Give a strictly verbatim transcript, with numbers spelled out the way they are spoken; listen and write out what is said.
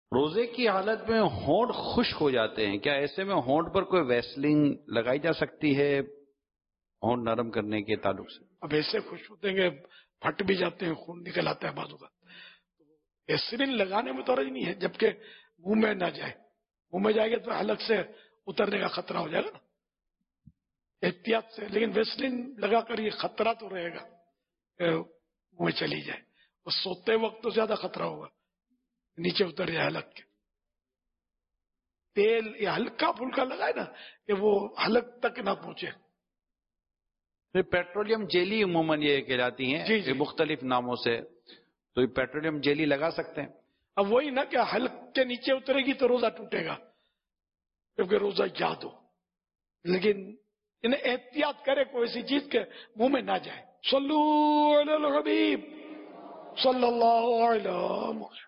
रोजे की हालत में होंठ खुश्क हो जाते हैं, क्या ऐसे में होंठ पर कोई वैसलीन लगाई जा सकती है होंठ नरम करने के ताल्लुक से? अब ऐसे खुश होते हैं कि फट भी जाते हैं, खून निकल आता है बाजू का। एस्पिरिन लगाने में तो हर्ज नहीं है, जबकि मुंह में ना जाए। मुंह में जाएगा तो हलक से उतरने का खतरा हो जाएगा ना, एहतियात से। लेकिन वेस्लिन लगाकर ये खतरा तो रहेगा मुंह में चली जाए, और सोते वक्त तो ज्यादा खतरा होगा नीचे उतर जाए हलक के। तेल या हल्का फुल्का लगाए ना कि वो हलक तक ना पहुंचे। फिर पेट्रोलियम जेली उमूमन ये कहलाती हैं, जी, जी। मुख्तलिफ नामों से, तो ये पेट्रोलियम जेली लगा सकते हैं। अब वही ना कि हलक के नीचे उतरेगी तो रोजा टूटेगा, क्योंकि रोजा याद हो। लेकिन इन्हें एहतियात करे कोई सी चीज के मुंह में ना जाए। सल्लल्लाहु अलैहि हबीब सल्लल्लाहु अलैहि